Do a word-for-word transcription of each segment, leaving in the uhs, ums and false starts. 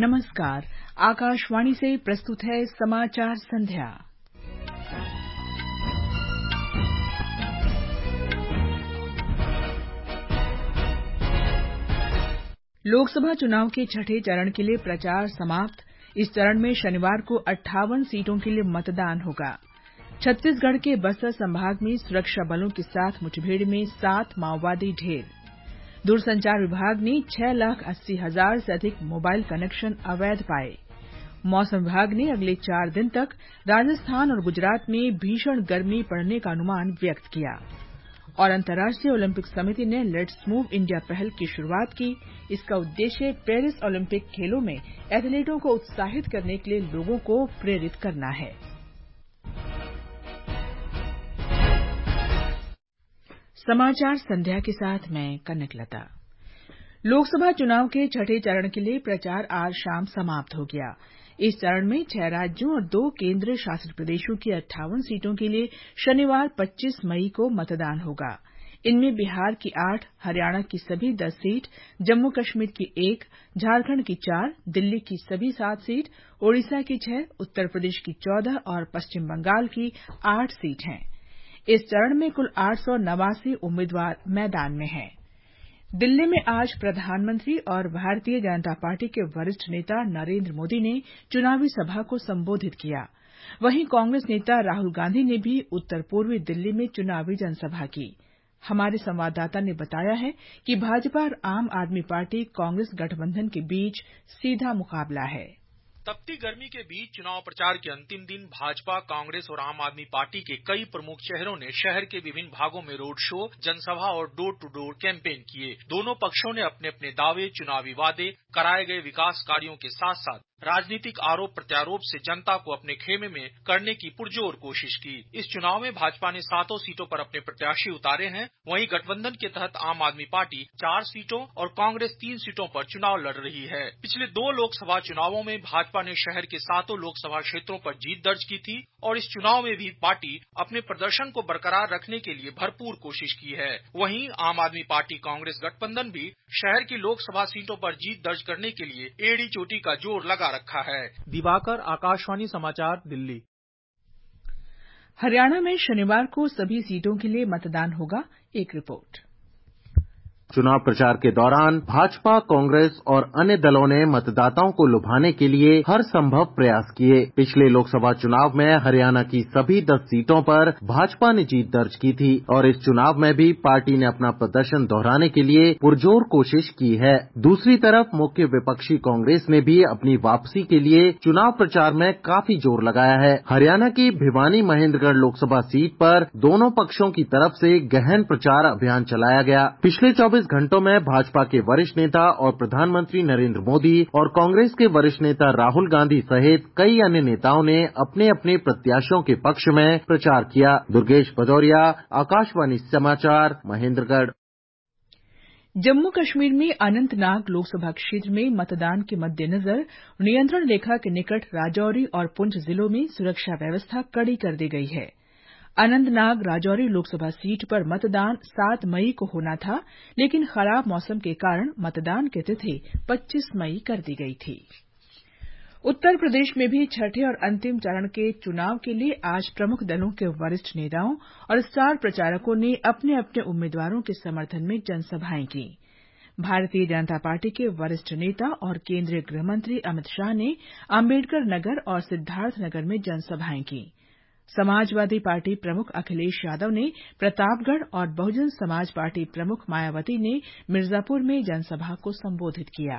नमस्कार। आकाशवाणी से प्रस्तुत है समाचार संध्या। लोकसभा चुनाव के छठे चरण के लिए प्रचार समाप्त। इस चरण में शनिवार को अट्ठावन सीटों के लिए मतदान होगा। छत्तीसगढ़ के बस्तर संभाग में सुरक्षा बलों के साथ मुठभेड़ में सात माओवादी ढेर। दूरसंचार विभाग ने छह लाख अस्सी हजार से अधिक मोबाइल कनेक्शन अवैध पाए। मौसम विभाग ने अगले चार दिन तक राजस्थान और गुजरात में भीषण गर्मी पड़ने का अनुमान व्यक्त किया। और अंतर्राष्ट्रीय ओलंपिक समिति ने लेट्स मूव इंडिया पहल की शुरुआत की। इसका उद्देश्य पेरिस ओलंपिक खेलों में एथलीटों को उत्साहित करने के लिए लोगों को प्रेरित करना है। समाचार संध्या के साथ मैं कनकलता। लोकसभा चुनाव के छठे चरण के लिए प्रचार आज शाम समाप्त हो गया। इस चरण में छह राज्यों और दो केंद्र शासित प्रदेशों की अट्ठावन सीटों के लिए शनिवार पच्चीस मई को मतदान होगा। इनमें बिहार की आठ, हरियाणा की सभी दस सीट, जम्मू कश्मीर की एक, झारखंड की चार, दिल्ली की सभी सात सीट, ओडिशा की छह, उत्तर प्रदेश की चौदह और पश्चिम बंगाल की आठ सीट हैं। इस चरण में कुल आठ सौ नवासी उम्मीदवार मैदान में हैं। दिल्ली में आज प्रधानमंत्री और भारतीय जनता पार्टी के वरिष्ठ नेता नरेंद्र मोदी ने चुनावी सभा को संबोधित किया। वहीं कांग्रेस नेता राहुल गांधी ने भी उत्तर पूर्वी दिल्ली में चुनावी जनसभा की। हमारे संवाददाता ने बताया है कि भाजपा और आम आदमी पार्टी कांग्रेस गठबंधन के बीच सीधा मुकाबला है। तपती गर्मी के बीच चुनाव प्रचार के अंतिम दिन भाजपा, कांग्रेस और आम आदमी पार्टी के कई प्रमुख चेहरों ने शहर के विभिन्न भागों में रोड शो, जनसभा और डोर टू डोर कैंपेन किए। दोनों पक्षों ने अपने अपने दावे, चुनावी वादे, कराए गए विकास कार्यों के साथ साथ राजनीतिक आरोप प्रत्यारोप से जनता को अपने खेमे में करने की पुरजोर कोशिश की। इस चुनाव में भाजपा ने सातों सीटों पर अपने प्रत्याशी उतारे हैं। वहीं गठबंधन के तहत आम आदमी पार्टी चार सीटों और कांग्रेस तीन सीटों पर चुनाव लड़ रही है। पिछले दो लोकसभा चुनावों में भाजपा ने शहर के सातों लोकसभा क्षेत्रों पर जीत दर्ज की थी और इस चुनाव में भी पार्टी अपने प्रदर्शन को बरकरार रखने के लिए भरपूर कोशिश की है। वहीं आम आदमी पार्टी कांग्रेस गठबंधन भी शहर की लोकसभा सीटों पर जीत दर्ज करने के लिए एड़ी चोटी का जोर लगा रखा है। दिवाकर, आकाशवाणी समाचार, दिल्ली। हरियाणा में शनिवार को सभी सीटों के लिए मतदान होगा। एक रिपोर्ट। चुनाव प्रचार के दौरान भाजपा, कांग्रेस और अन्य दलों ने मतदाताओं को लुभाने के लिए हर संभव प्रयास किए। पिछले लोकसभा चुनाव में हरियाणा की सभी दस सीटों पर भाजपा ने जीत दर्ज की थी और इस चुनाव में भी पार्टी ने अपना प्रदर्शन दोहराने के लिए पुरजोर कोशिश की है। दूसरी तरफ मुख्य विपक्षी कांग्रेस ने भी अपनी वापसी के लिए चुनाव प्रचार में काफी जोर लगाया है। हरियाणा की भिवानी महेंद्रगढ़ लोकसभा सीट पर दोनों पक्षों की तरफ से गहन प्रचार अभियान चलाया गया। पिछले चौबीस घंटों में भाजपा के वरिष्ठ नेता और प्रधानमंत्री नरेंद्र मोदी और कांग्रेस के वरिष्ठ नेता राहुल गांधी सहित कई अन्य नेताओं ने अपने अपने प्रत्याशियों के पक्ष में प्रचार किया। दुर्गेश भदौरिया, आकाशवाणी समाचार, महेंद्रगढ़। जम्मू कश्मीर में अनंतनाग लोकसभा क्षेत्र में मतदान के मद्देनजर नियंत्रण रेखा के निकट राजौरी और पुंछ जिलों में सुरक्षा व्यवस्था कड़ी कर दी गई है। अनंतनाग राजौरी लोकसभा सीट पर मतदान सात मई को होना था, लेकिन खराब मौसम के कारण मतदान की तिथि पच्चीस मई कर दी गई थी। उत्तर प्रदेश में भी छठे और अंतिम चरण के चुनाव के लिए आज प्रमुख दलों के वरिष्ठ नेताओं और स्टार प्रचारकों ने अपने अपने उम्मीदवारों के समर्थन में जनसभाएं की। भारतीय जनता पार्टी के वरिष्ठ नेता और केंद्रीय गृहमंत्री अमित शाह ने अम्बेडकर नगर और सिद्धार्थनगर में जनसभाएं की। समाजवादी पार्टी प्रमुख अखिलेश यादव ने प्रतापगढ़ और बहुजन समाज पार्टी प्रमुख मायावती ने मिर्जापुर में जनसभा को संबोधित किया।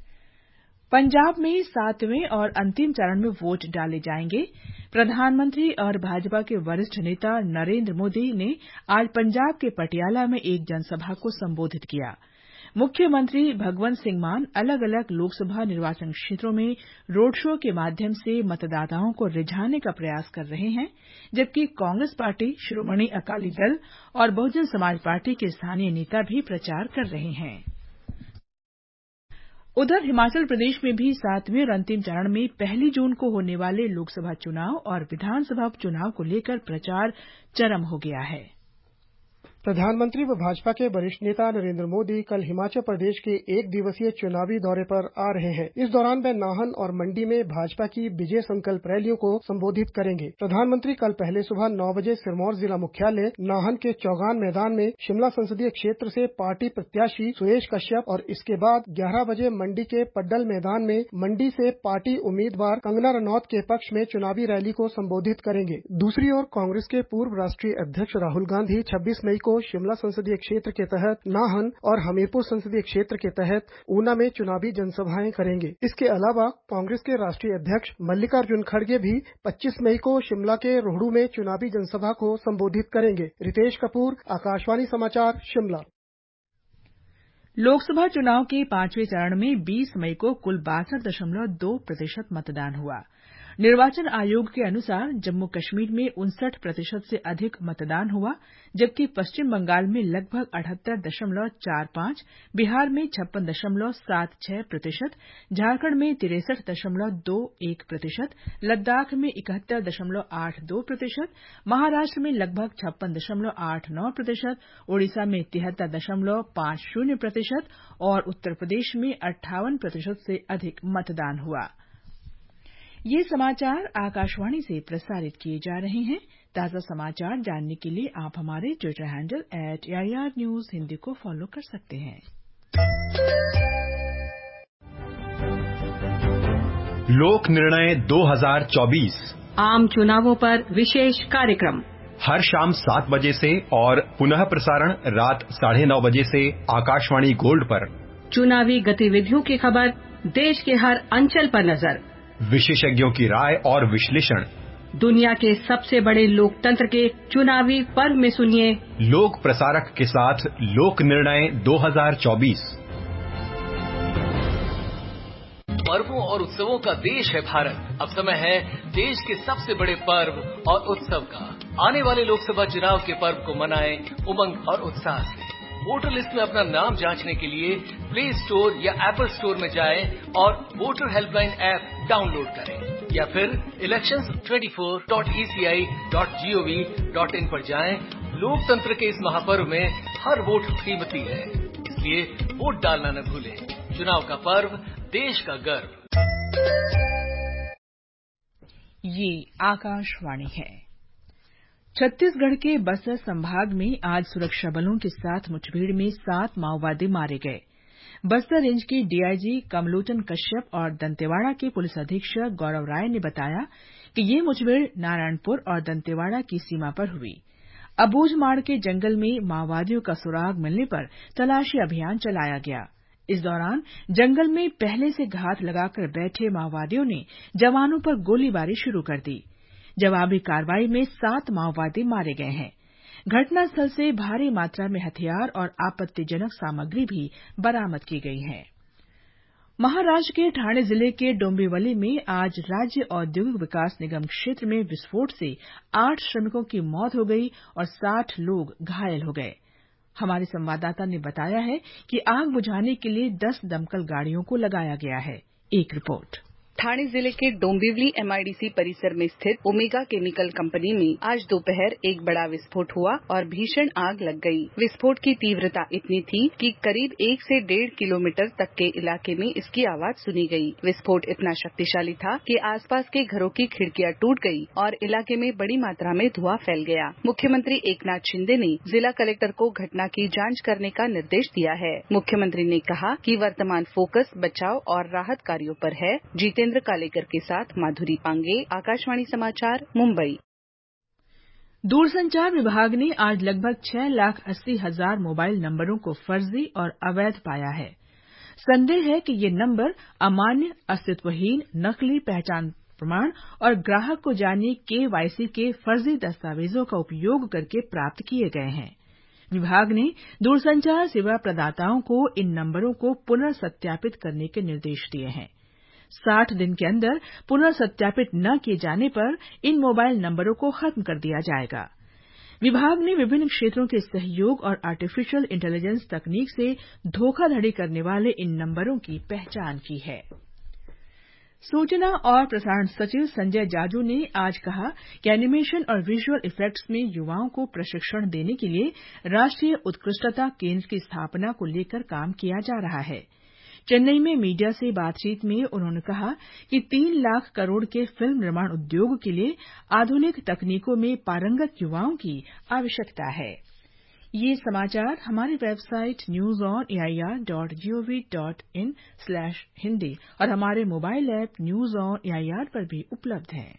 पंजाब में सातवें और अंतिम चरण में वोट डाले जाएंगे। प्रधानमंत्री और भाजपा के वरिष्ठ नेता नरेंद्र मोदी ने आज पंजाब के पटियाला में एक जनसभा को संबोधित किया। मुख्यमंत्री भगवंत सिंह मान अलग अलग लोकसभा निर्वाचन क्षेत्रों में रोड शो के माध्यम से मतदाताओं को रिझाने का प्रयास कर रहे हैं, जबकि कांग्रेस पार्टी, श्रोमणी अकाली दल और बहुजन समाज पार्टी के स्थानीय नेता भी प्रचार कर रहे हैं। उधर हिमाचल प्रदेश में भी सातवें और अंतिम चरण में पहली जून को होने वाले लोकसभा चुनाव और विधानसभा चुनाव को लेकर प्रचार चरम हो गया है। प्रधानमंत्री व भाजपा के वरिष्ठ नेता नरेंद्र मोदी कल हिमाचल प्रदेश के एक दिवसीय चुनावी दौरे पर आ रहे हैं। इस दौरान वे नाहन और मंडी में भाजपा की विजय संकल्प रैलियों को संबोधित करेंगे। प्रधानमंत्री कल पहले सुबह नौ बजे सिरमौर जिला मुख्यालय नाहन के चौगान मैदान में शिमला संसदीय क्षेत्र से पार्टी प्रत्याशी सुरेश कश्यप और इसके बाद ग्यारह बजे मंडी के पड्डल मैदान में मंडी से पार्टी उम्मीदवार कंगना रनौत के पक्ष में चुनावी रैली को संबोधित करेंगे। दूसरी ओर कांग्रेस के पूर्व राष्ट्रीय अध्यक्ष राहुल गांधी छब्बीस मई को शिमला संसदीय क्षेत्र के तहत नाहन और हमीरपुर संसदीय क्षेत्र के तहत ऊना में चुनावी जनसभाएं करेंगे। इसके अलावा कांग्रेस के राष्ट्रीय अध्यक्ष मल्लिकार्जुन खड़गे भी पच्चीस मई को शिमला के रोहडू में चुनावी जनसभा को संबोधित करेंगे। रितेश कपूर, आकाशवाणी समाचार, शिमला। लोकसभा चुनाव के पांचवें चरण में बीस मई को कुल बासठ दशमलव दो प्रतिशत मतदान हुआ। निर्वाचन आयोग के अनुसार जम्मू कश्मीर में उनसठ प्रतिशत से अधिक मतदान हुआ, जबकि पश्चिम बंगाल में लगभग अठहत्तर दशमलव चार पांच, बिहार में छप्पन दशमलव सात छह प्रतिशत, झारखंड में तिरसठ दशमलव दो एक प्रतिशत, लद्दाख में इकहत्तर दशमलव आठ दो प्रतिशत, महाराष्ट्र में लगभग छप्पन दशमलव आठ नौ प्रतिशत, ओडिशा में तिहत्तर दशमलव पांच शून्य प्रतिशत और उत्तर प्रदेश में अट्ठावन प्रतिशत से अधिक मतदान हुआ। ये समाचार आकाशवाणी से प्रसारित किए जा रहे हैं। ताज़ा समाचार जानने के लिए आप हमारे Twitter handle at AIR news Hindi को फॉलो कर सकते हैं। लोक निर्णय दो हज़ार चौबीस आम चुनावों पर विशेष कार्यक्रम हर शाम सात बजे से और पुनः प्रसारण रात साढ़े नौ बजे से आकाशवाणी गोल्ड पर। चुनावी गतिविधियों की खबर, देश के हर अंचल पर नजर, विशेषज्ञों की राय और विश्लेषण। दुनिया के सबसे बड़े लोकतंत्र के चुनावी पर्व में सुनिए लोक प्रसारक के साथ लोक निर्णय दो हज़ार चौबीस। पर्वों और उत्सवों का देश है भारत। अब समय है देश के सबसे बड़े पर्व और उत्सव का। आने वाले लोकसभा चुनाव के पर्व को मनाएं उमंग और उत्साह से। वोटर लिस्ट में अपना नाम जांचने के लिए प्ले स्टोर या एप्पल स्टोर में जाएं और वोटर हेल्पलाइन ऐप डाउनलोड करें या फिर इलेक्शंस चौबीस dot E C I dot G O V dot in पर जाएं। लोकतंत्र के इस महापर्व में हर वोट कीमती है, इसलिए वोट डालना न भूलें। चुनाव का पर्व, देश का गर्व। ये आकाशवाणी है। छत्तीसगढ़ के बस्तर संभाग में आज सुरक्षा बलों के साथ मुठभेड़ में सात माओवादी मारे गए। बस्तर रेंज के डीआईजी कमलोचन कश्यप और दंतेवाड़ा के पुलिस अधीक्षक गौरव राय ने बताया कि ये मुठभेड़ नारायणपुर और दंतेवाड़ा की सीमा पर हुई। अबूझमाड़ के जंगल में माओवादियों का सुराग मिलने पर तलाशी अभियान चलाया गया। इस दौरान जंगल में पहले से घात लगाकर बैठे माओवादियों ने जवानों पर गोलीबारी शुरू कर दी। जवाबी कार्रवाई में सात माओवादी मारे गए हैं। घटनास्थल से भारी मात्रा में हथियार और आपत्तिजनक सामग्री भी बरामद की गई है। महाराष्ट्र के ठाणे जिले के डोंबिवली में आज राज्य औद्योगिक विकास निगम क्षेत्र में विस्फोट से आठ श्रमिकों की मौत हो गई और साठ लोग घायल हो गए। हमारे संवाददाता ने बताया है कि आग बुझाने के लिए दस दमकल गाड़ियों को लगाया गया है। एक रिपोर्ट। ठाणे जिले के डोंबिवली एमआईडीसी परिसर में स्थित ओमेगा केमिकल कंपनी में आज दोपहर एक बड़ा विस्फोट हुआ और भीषण आग लग गई। विस्फोट की तीव्रता इतनी थी कि करीब एक से डेढ़ किलोमीटर तक के इलाके में इसकी आवाज सुनी गई। विस्फोट इतना शक्तिशाली था कि आसपास के घरों की खिड़कियां टूट गई और इलाके में बड़ी मात्रा में धुआं फैल गया। मुख्यमंत्री एकनाथ शिंदे ने जिला कलेक्टर को घटना की जांच करने का निर्देश दिया है। मुख्यमंत्री ने कहा कि वर्तमान फोकस बचाव और राहत कार्यों पर है। जितेंद्र कालेकर के साथ माधुरी पांगे, आकाशवाणी समाचार, मुंबई। दूरसंचार विभाग ने आज लगभग छह लाख अस्सी हजार मोबाइल नंबरों को फर्जी और अवैध पाया है। संदेह है कि ये नंबर अमान्य, अस्तित्वहीन, नकली पहचान प्रमाण और ग्राहक को जानिए केवाईसी के फर्जी दस्तावेजों का उपयोग करके प्राप्त किए गए हैं। विभाग ने दूरसंचार सेवा प्रदाताओं को इन नंबरों को पुनर्सत्यापित करने के निर्देश दिए हैं। साठ दिन के अंदर पुनर्सत्यापित न किए जाने पर इन मोबाइल नंबरों को खत्म कर दिया जाएगा। विभाग ने विभिन्न क्षेत्रों के सहयोग और आर्टिफिशियल इंटेलिजेंस तकनीक से धोखाधड़ी करने वाले इन नंबरों की पहचान की है। सूचना और प्रसारण सचिव संजय जाजू ने आज कहा कि एनिमेशन और विजुअल इफेक्ट्स में युवाओं को प्रशिक्षण देने के लिए राष्ट्रीय उत्कृष्टता केंद्र की स्थापना को लेकर काम किया जा रहा है। चेन्नई में मीडिया से बातचीत में उन्होंने कहा कि तीन लाख करोड़ के फिल्म निर्माण उद्योग के लिए आधुनिक तकनीकों में पारंगत युवाओं की आवश्यकता है। ये समाचार हमारी website news on A I R dot G O V dot in slash Hindi और हमारे mobile app news on A I R पर भी उपलब्ध हैं।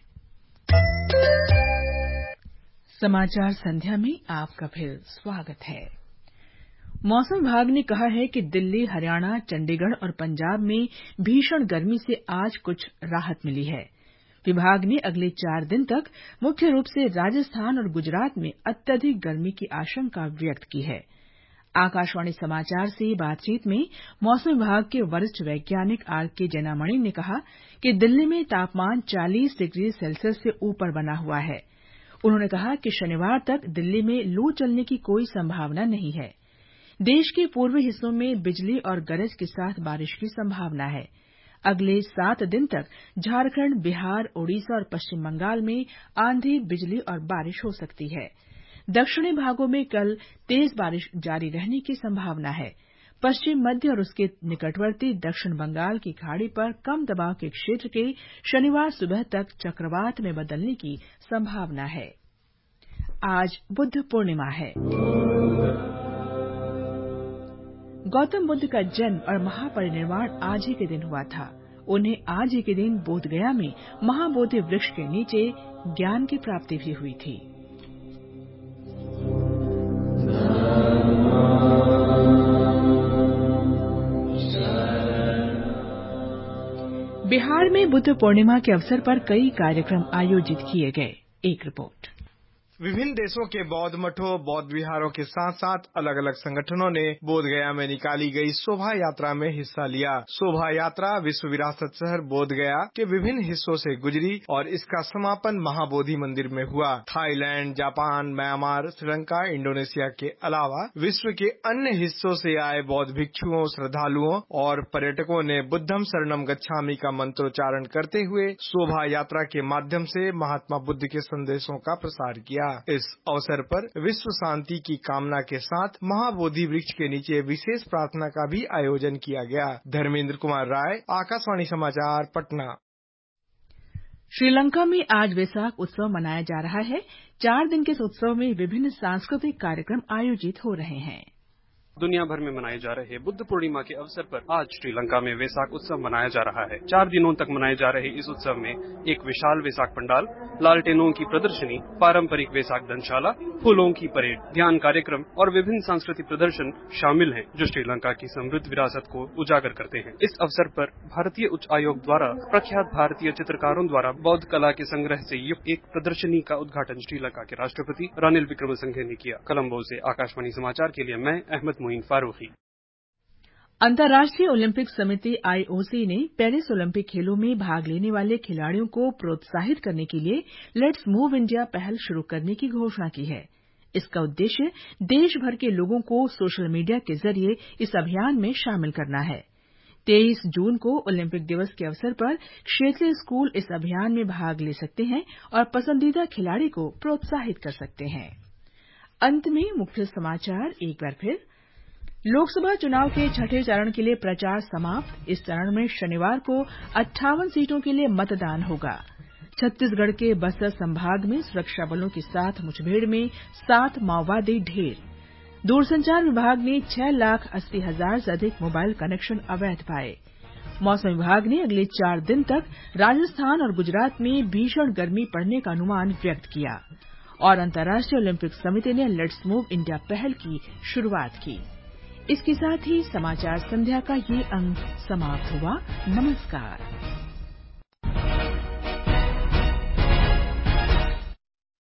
समाचार संध्या में आपका फिर स्वागत है। मौसम विभाग ने कहा है कि दिल्ली, हरियाणा, चंडीगढ़ और पंजाब में भीषण गर्मी से आज कुछ राहत मिली है। विभाग ने अगले चार दिन तक मुख्य रूप से राजस्थान और गुजरात में अत्यधिक गर्मी की आशंका व्यक्त की है। आकाशवाणी समाचार से बातचीत में मौसम विभाग के वरिष्ठ वैज्ञानिक आर के जैनामणि ने कहा कि दिल्ली में तापमान चालीस डिग्री सेल्सियस से ऊपर बना हुआ है। उन्होंने कहा कि शनिवार तक दिल्ली में लू चलने की कोई संभावना नहीं है। देश के पूर्वी हिस्सों में बिजली और गरज के साथ बारिश की संभावना है। अगले सात दिन तक झारखंड, बिहार, ओडिशा और पश्चिम बंगाल में आंधी, बिजली और बारिश हो सकती है। दक्षिणी भागों में कल तेज बारिश जारी रहने की संभावना है। पश्चिम मध्य और उसके निकटवर्ती दक्षिण बंगाल की खाड़ी पर कम दबाव के क्षेत्र के शनिवार सुबह तक चक्रवात में बदलने की संभावना है। आज बुद्ध पूर्णिमा है। गौतम बुद्ध का जन्म और महापरिनिर्वाण आज ही के दिन हुआ था। उन्हें आज ही के दिन बोधगया में महाबोधि वृक्ष के नीचे ज्ञान की प्राप्ति भी हुई थी। बिहार में बुद्ध पूर्णिमा के अवसर पर कई कार्यक्रम आयोजित किए गए। एक रिपोर्ट। विभिन्न देशों के बौद्ध मठों, बौद्ध विहारों के साथ साथ अलग अलग संगठनों ने बोधगया में निकाली गई शोभा यात्रा में हिस्सा लिया। शोभा यात्रा विश्व विरासत शहर बोधगया के विभिन्न हिस्सों से गुजरी और इसका समापन महाबोधि मंदिर में हुआ। Thailand, Japan, Myanmar, Sri Lanka, Indonesia के अलावा विश्व के अन्य हिस्सों से आए बौद्ध भिक्षुओं, श्रद्धालुओं और पर्यटकों ने बुद्धम शरणम गच्छामि का मंत्रोच्चारण करते हुए शोभा यात्रा के माध्यम से महात्मा बुद्ध के संदेशों का प्रसार किया। इस अवसर पर विश्व शांति की कामना के साथ महाबोधि वृक्ष के नीचे विशेष प्रार्थना का भी आयोजन किया गया। धर्मेंद्र कुमार राय, आकाशवाणी समाचार, पटना। श्रीलंका में आज वैसाख उत्सव मनाया जा रहा है। चार दिन के इस उत्सव में विभिन्न सांस्कृतिक कार्यक्रम आयोजित हो रहे हैं। दुनिया भर में मनाए जा रहे बुद्ध पूर्णिमा के अवसर पर आज श्रीलंका में वैसाख उत्सव मनाया जा रहा है। चार दिनों तक मनाए जा रहे इस उत्सव में एक विशाल वैसाख पंडाल, लालटेनों की प्रदर्शनी, पारंपरिक वैसाख दंशाला, फूलों की परेड, ध्यान कार्यक्रम और विभिन्न सांस्कृतिक प्रदर्शन शामिल हैं, जो श्रीलंका की समृद्ध विरासत को उजागर करते हैं। इस अवसर पर भारतीय उच्च आयोग द्वारा प्रख्यात भारतीय चित्रकारों द्वारा बौद्ध कला के संग्रह से युक्त एक प्रदर्शनी का उद्घाटन श्रीलंका के राष्ट्रपति रानिल विक्रमसिंघे ने किया। कोलंबो से आकाशवाणी समाचार के लिए मैं अहमद मोइन फारूकी। अंतर्राष्ट्रीय ओलंपिक समिति आई ओ सी ने पेरिस ओलंपिक खेलों में भाग लेने वाले खिलाड़ियों को प्रोत्साहित करने के लिए लेट्स मूव इंडिया पहल शुरू करने की घोषणा की है। इसका उद्देश्य देश भर के लोगों को सोशल मीडिया के जरिए इस अभियान में शामिल करना है। तेईस जून को ओलंपिक दिवस के अवसर पर क्षेत्रीय स्कूल इस अभियान में भाग ले सकते हैं और पसंदीदा खिलाड़ी को प्रोत्साहित कर सकते हैं। अंत में मुख्य समाचार एक बार फिर। लोकसभा चुनाव के छठे चरण के लिए प्रचार समाप्त। इस चरण में शनिवार को अट्ठावन सीटों के लिए मतदान होगा। छत्तीसगढ़ के बस्तर संभाग में सुरक्षा बलों के साथ मुठभेड़ में सात माओवादी ढेर। दूरसंचार विभाग ने छह लाख अस्सी हजार से अधिक मोबाइल कनेक्शन अवैध पाए। मौसम विभाग ने अगले चार दिन तक राजस्थान और गुजरात में भीषण गर्मी पड़ने का अनुमान व्यक्त किया। और अंतर्राष्ट्रीय ओलंपिक समिति ने लेट्स मूव इंडिया पहल की शुरुआत की। इसके साथ ही समाचार संध्या का ये अंक समाप्त हुआ। नमस्कार।